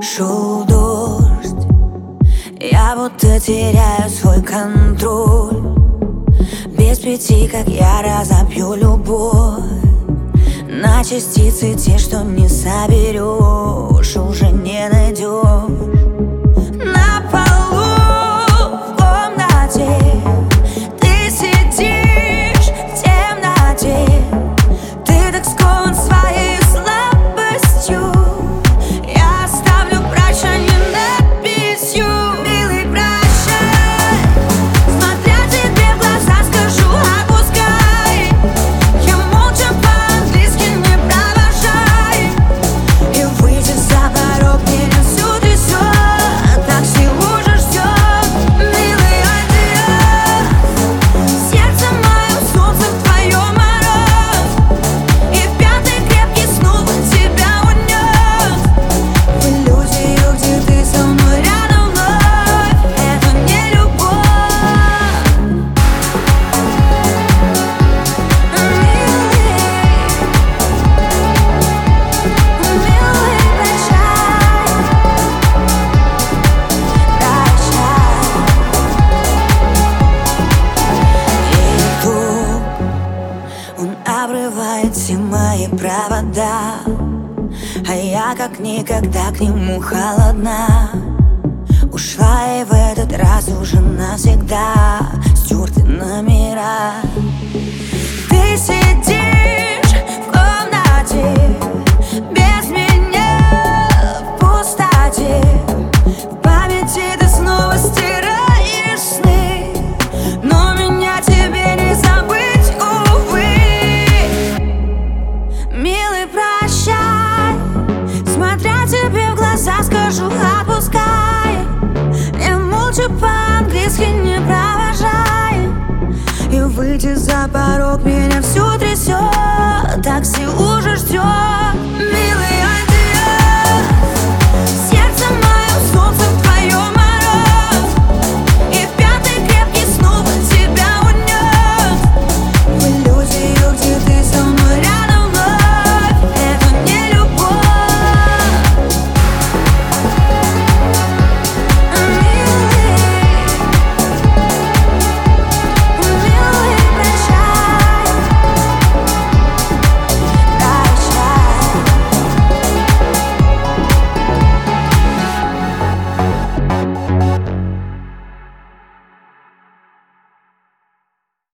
Шел дождь, я будто теряю свой контроль. Без пяти, как я разобью любовь на частицы, те, что не соберешь, уже не найдешь. На полу в комнате ты сидишь в темноте. Ты так скован своей слабостью. Я оставлю прощание надписью: милый, прощай. Смотря тебе в глаза, скажу: отпускай. Я молча по-английски не провожай. И выйдя за порог, меня всю трясет. Такси уже ждет, милый, адьос. Сердце мое, солнце в твоем мороз. И в пятый крепкий снова тебя унес. В иллюзию, где ты со мной рядом вновь. Это не любовь. Милый, прощай. И тут он обрывает все мои провода, а я как никогда к нему холодна. Ушла и в этот раз уже навсегда стерты номера. Ты сидишь в комнате без меня в пустоте. В памяти ты снова стираешь сны, но меня тебе не забыть, увы. Милый, прощай. Смотря тебе в глаза, скажу: отпускай. Я молча по-английски не провожай. И выйти за порог, меня всю трясет. Такси уже ждет.